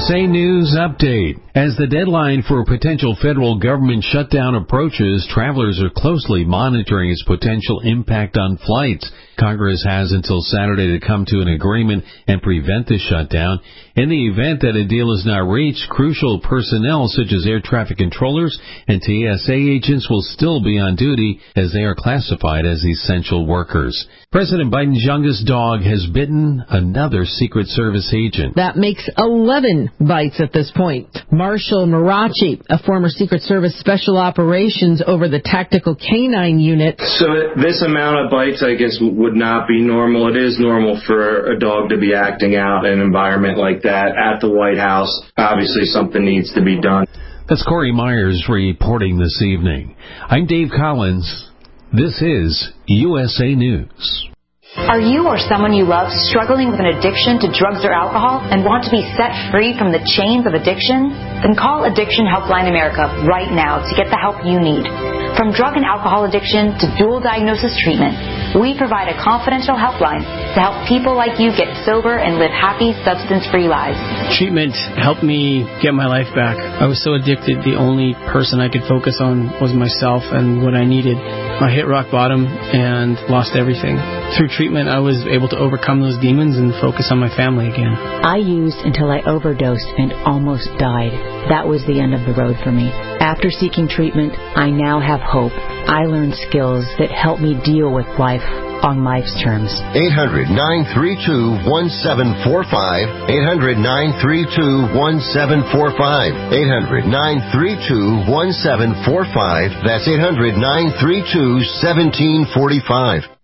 USA News Update. As the deadline for a potential federal government shutdown approaches, travelers are closely monitoring its potential impact on flights. Congress has until Saturday to come to an agreement and prevent the shutdown. In the event that a deal is not reached, crucial personnel such as air traffic controllers and TSA agents will still be on duty as they are classified as essential workers. President Biden's youngest dog has bitten another Secret Service agent. That makes 11 bites at this point. Marshall Marachi, a former Secret Service Special Operations over the Tactical Canine Unit. So this amount of bites, I guess, would not be normal. It is normal for a dog to be acting out in an environment like that at the White House. Obviously, something needs to be done. That's Corey Myers reporting this evening. I'm Dave Collins. This is USA News. Are you or someone you love struggling with an addiction to drugs or alcohol and want to be set free from the chains of addiction? Then call Addiction Helpline America right now to get the help you need. From drug and alcohol addiction to dual diagnosis treatment, we provide a confidential helpline to help people like you get sober and live happy, substance-free lives. Treatment helped me get my life back. I was so addicted, the only person I could focus on was myself and what I needed. I hit rock bottom and lost everything. Through treatment, I was able to overcome those demons and focus on my family again. I used until I overdosed and almost died. That was the end of the road for me. After seeking treatment, I now have hope. I learned skills that help me deal with life on life's terms. 800-932-1745. 800-932-1745. 800-932-1745. That's 800-932-1745.